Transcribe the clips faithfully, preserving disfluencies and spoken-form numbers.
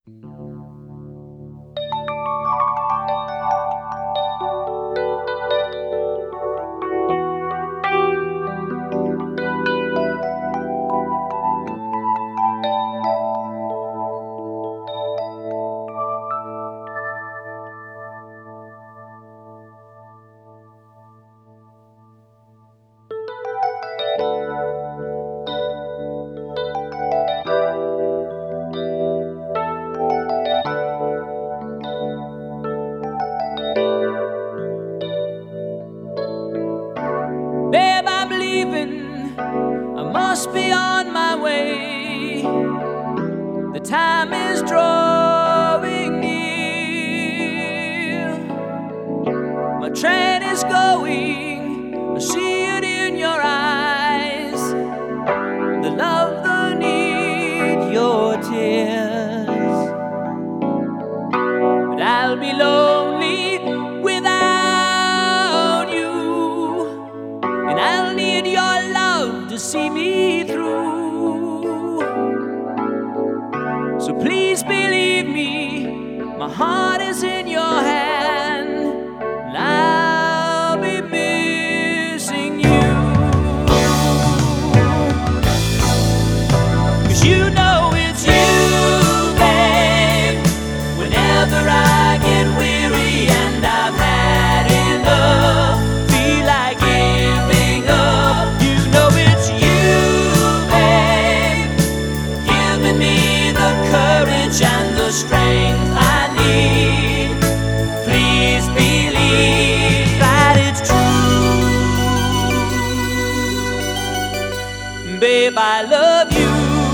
Babe, I'm leaving, I must be on my way. The time is drawing near. My train is going, I see it in your eyes. The love, the need, your tears. But I'll be lonely without you, and I'll need your love to see me through. So please believe me, my heart is in your hand, and I'll be missing you. 'Cause you know it's you, babe. Whenever I get weary and I've had enough, feel like giving up, you know it's you, babe, giving me the courage and the strength I need. Please believe that it's true. Babe, I love you.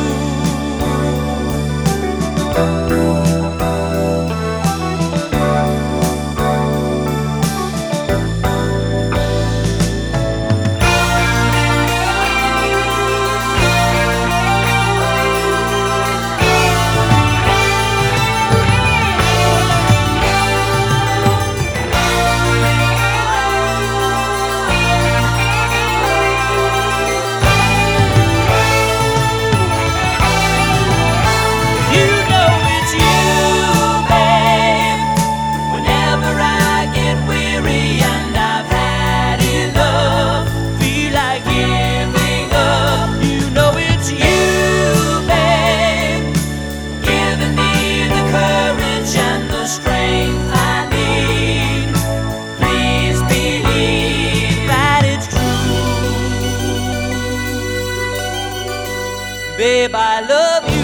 Babe, I love you.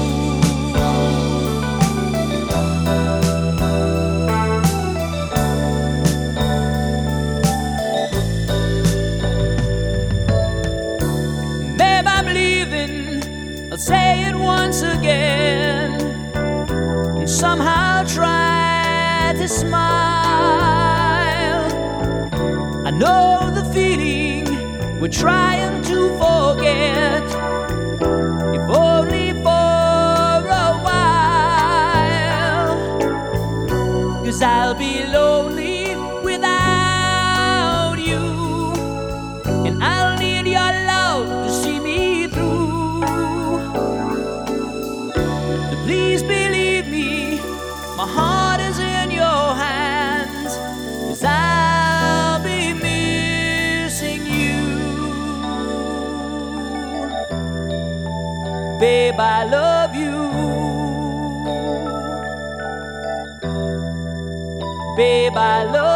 Babe, I'm leaving, I'll say it once again, and somehow try to smile. I know the feeling we're trying to forget, if only for a while. 'Cause I'll be lonely without you, and I'll need your love to see me through. So please believe me, my heart is in your hands, 'cause I'll be missing you. Babe, I love you. Babe, I love you.